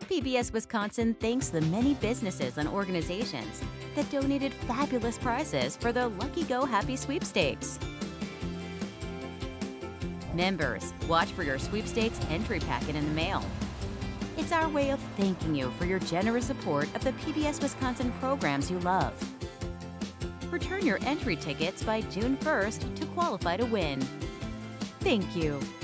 PBS Wisconsin thanks the many businesses and organizations that donated fabulous prizes for the Lucky Go Happy Sweepstakes. Members, watch for your sweepstakes entry packet in the mail. It's our way of thanking you for your generous support of the PBS Wisconsin programs you love. Return your entry tickets by June 1st to qualify to win. Thank you.